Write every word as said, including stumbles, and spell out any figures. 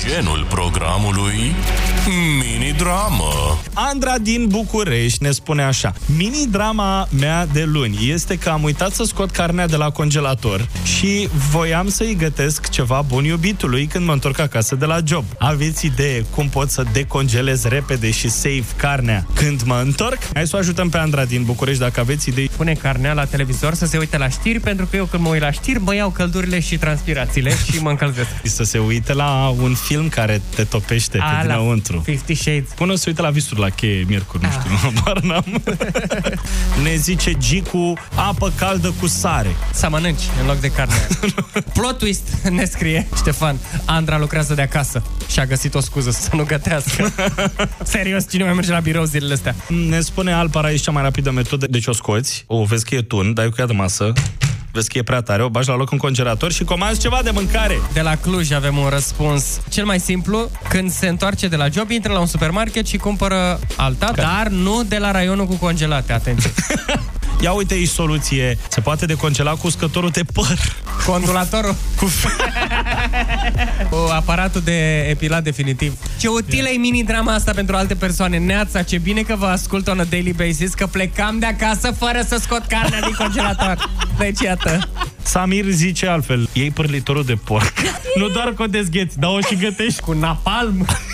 Genul programului mini-dramă. Andra din București ne spune așa: mini-drama mea de luni este că am uitat să scot carnea de la congelator și voiam să-i gătesc ceva bun iubitului când mă întorc acasă de la job. Aveți idee cum pot să decongelez repede și safe carnea când mă întorc? Hai să o ajutăm pe Andra din București dacă aveți idei. Pune carnea la televizor să se uite la știri, pentru că eu când mă uit la știri mă iau căldurile și transpirațiile și mă încălzesc. Să se uite la un film care te topește pe A, dinăuntru. Fifty Shades. Până să uite la visuri la cheie miercuri, nu știu, habar n-am. Ne zice Gicu, apă caldă cu sare. Să mănânci în loc de carne. Plot twist, ne scrie Ștefan. Andra lucrează de acasă și a găsit o scuză să nu gătească. Serios, cine mai merge la birou zilele astea? Ne spune Alpara, e cea mai rapidă metodă. Deci o scoți, o vezi că e tun, dai cu ea de masă, vezi că e prea tare, o bagi la loc în congelator și comanzi ceva de mâncare. De la Cluj avem un răspuns cel mai simplu. Când se întoarce de la job, intră la un supermarket și cumpără alta, Care? dar nu de la raionul cu congelate, atenție. Ia uite aici soluție. Se poate decongela cu uscătorul de păr. Condulatorul. Cu cu aparatul de epilat definitiv. Ce utilă e mini-drama asta pentru alte persoane. Neața, ce bine că vă ascult on a daily basis, că plecam de acasă fără să scot carnea din congelator. Deci iată. Samir zice altfel: iei pârlitorul de porc. Nu doar că o dezgheți, dar o și gătești cu napalm.